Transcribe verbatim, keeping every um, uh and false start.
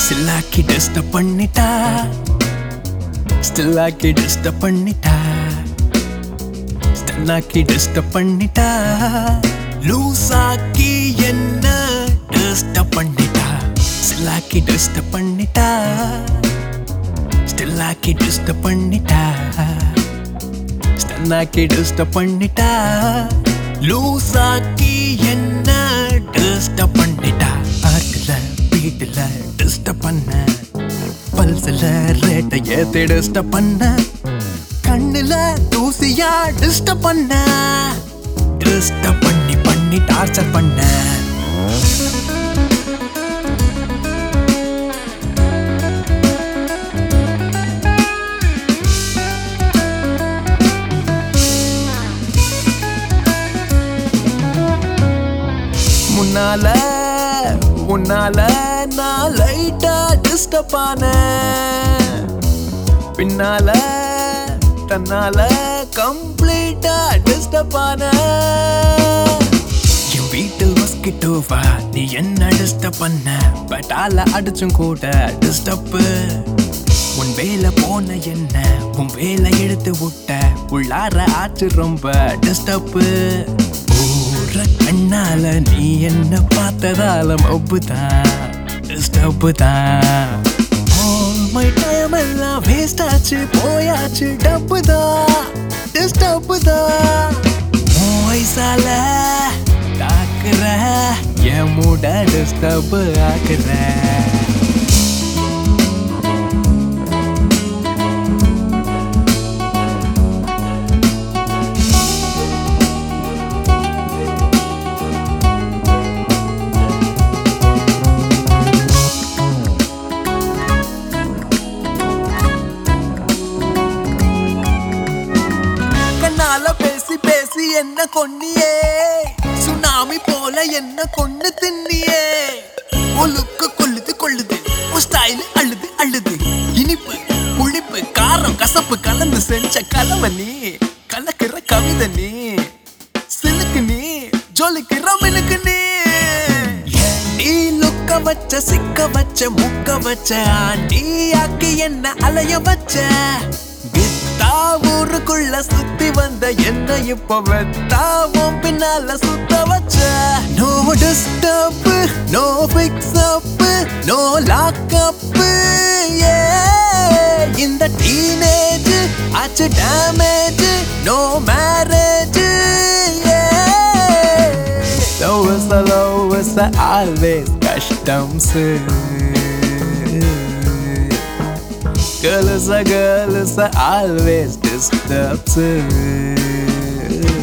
சில்லாக்கி disturb பண்ணிட்டா, ஸ்டில்லாக்கி disturb பண்ணிட்டா, ஸ்டன்னாக்கி disturb பண்ணிட்டா, லூசாக்கி என்ன டிஸ்டர்ப் பண்ணிட்டா. சில்லாக்கி டிஸ்டர்ப் பண்ணிட்டா, ஸ்டில்லாக்கி டிஸ்டர்ப் பண்ணிட்டா, ஸ்டன்னாக்கி டிஸ்டர்ப் பண்ணிட்டா, லூசாக்கி என்ன டிஸ்டர்ப் பண்ணிட்டா. ஆட்டுல வீட்டுல டிஸ்டர்ப் பண்ண, பல்சில ரேட்டை ஏத்தி டிஸ்டர்ப் பண்ண, கண்ணுல தூசியா டிஸ்டர்ப் பண்ண, டிஸ்டர்ப் பண்ணி பண்ணி டார்ச்சர் பண்ண. முன்னால முன்னால நான் லைட்டா டிஸ்டர்ப் ஆன, பின்னால தன்னால கம்ப்ளீட்டா டிஸ்டர்ப் ஆன. என் வீட்டு மஸ்கிட்டோவா நீ என்ன டிஸ்டர்ப் பண்ண, பட்டால அடிச்சும் கூட டிஸ்டர்ப். உன் வேலை போன என்ன உன் வேலை எடுத்து விட்ட, உள்ளார ஆச்சு ரொம்ப டிஸ்டர்ப். கண்ணால நீ என்ன பார்த்ததால மப்புதான் டிஸ்டர்ப் தான். மை டைம் எல்லாம் வேஸ்ட் ஆச்சு போயாச்சு டப்பு தான் டிஸ்டர்ப் தான். வாய்ஸால தாக்குற என் மூட டிஸ்டர்ப் ஆக்குற. பேசி பேசி என்ன கொன்னியே, சுனாமி போல என்ன கொண்டு தின்னியே. ஒழுக்க கொள்ளுது கொள்ளுது உன் ஸ்டைல் அழுது அழுது, இனிப்பு புளிப்பு காரம் கசப்பு கலந்து செஞ்ச கலவை நீ, கலக்கிற கவிதை நீ, சிலுக்கு நீ ஜொலிக்கிற மினுக்கு நீ. நீ லுக்க வச்ச சிக்க வச்ச முக்க வச்ச ஆண்டி ஆக்கி என்ன அலைய வச்ச. ஊருக்குள்ள சுத்தி வந்த என்ன இப்ப வெத்தாவும் பின்னால சுத்த வச்ச. No disturb no fix up no lock up, இந்த டீனேஜ் ஆச்சு damage, no marriage. Lowest the lowest the always customs. Girl is a girl is a always disturbs.